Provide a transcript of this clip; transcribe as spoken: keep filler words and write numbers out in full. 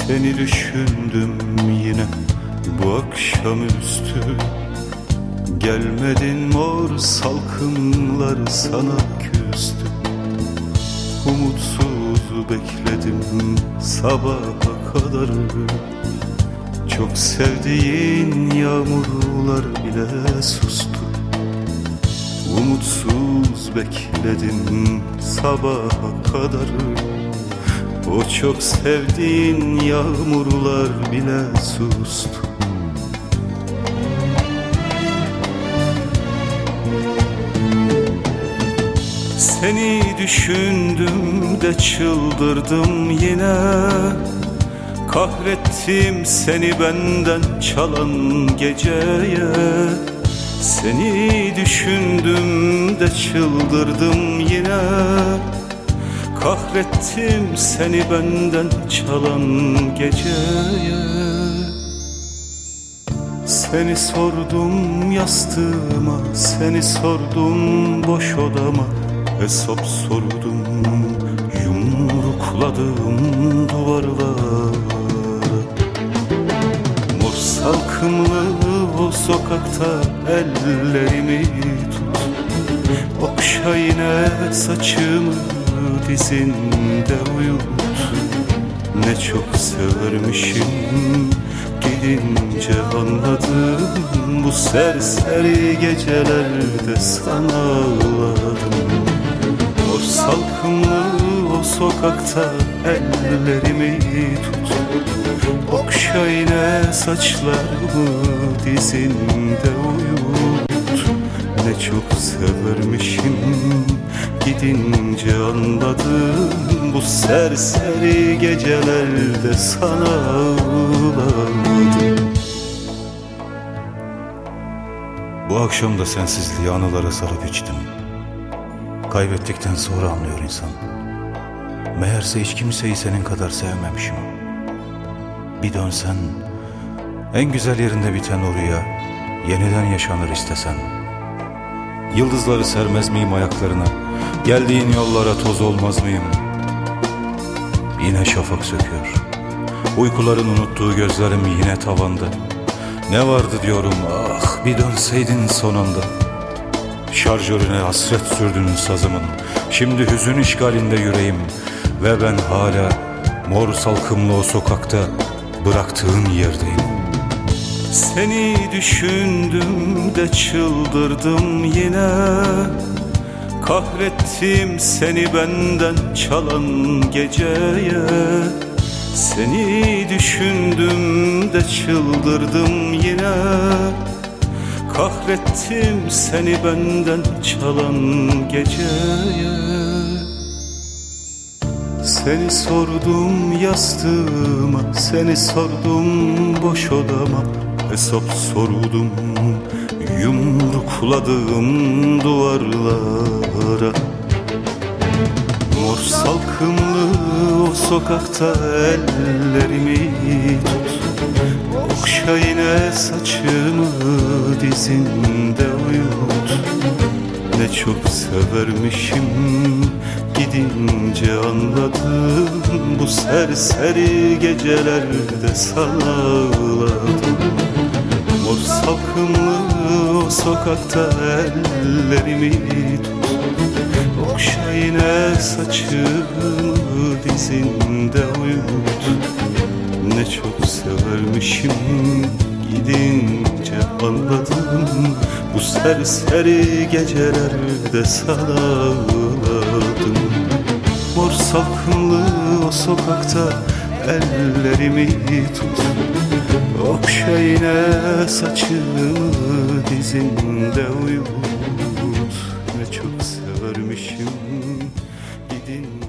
Seni düşündüm yine bu akşamüstü. Gelmedin, mor salkımlar sana küstü. Umutsuz bekledim sabaha kadar. Çok sevdiğin yağmurlar bile sustu. Umutsuz bekledim sabaha kadar. O çok sevdiğin yağmurlar bile sustu. Seni düşündüm de çıldırdım yine. Kahrettim seni benden çalan geceye. Seni düşündüm de çıldırdım yine. Kahrettim seni benden çalan geceye. Seni sordum yastığıma, seni sordum boş odama. Hesap sordum, yumrukladım duvarlara. Mor salkımlı o sokakta ellerimi tut. Okşa yine saçımı, dizinde uyut. Ne çok severmişim, gidince anladım. Bu serseri gecelerde sana ağladım. Mor salkımlı o sokakta ellerimi tut. Okşa yine saçlarımı, dizinde uyut. Ne çok severmişim, gidince anladım. Bu serseri gecelerde sana ağladım. Bu akşam da sensizliği anılara sarıp içtim. Kaybettikten sonra anlıyor insan. Meğerse hiç kimseyi senin kadar sevmemişim. Bir dönsen, en güzel yerinde biten o rüya yeniden yaşanır istesen. Yıldızları sermez miyim ayaklarına? Geldiğin yollara toz olmaz mıyım? Yine şafak söküyor. Uykuların unuttuğu gözlerim yine tavanda. Ne vardı diyorum, ah bir dönseydin son anda. Şarjörüne hasret sürdün sazımın. Şimdi hüzün işgalinde yüreğim. Ve ben hala mor salkımlı o sokakta bıraktığın yerdeyim. Seni düşündüm de çıldırdım yine. Kahrettim seni benden çalan geceye. Seni düşündüm de çıldırdım yine. Kahrettim seni benden çalan geceye. Seni sordum yastığıma, seni sordum boş odama. Hesap sordum, yumrukladım duvarlara. Mor salkımlı o sokakta ellerimi tut. Okşa yine saçımı, dizinde uyut. Ne çok severmişim, gidince anladım. Bu serseri gecelerde sana ağladım. Mor salkımlı o sokakta ellerimi tut. Okşa yine saçımı, dizinde uyut. Ne çok severmişim, gidince anladım. Bu serseri gecelerde sana ağladım. Mor salkımlı o sokakta ellerimi tut. Okşa yine saçımı, dizinde uyut. Ne çok severmişim, gidin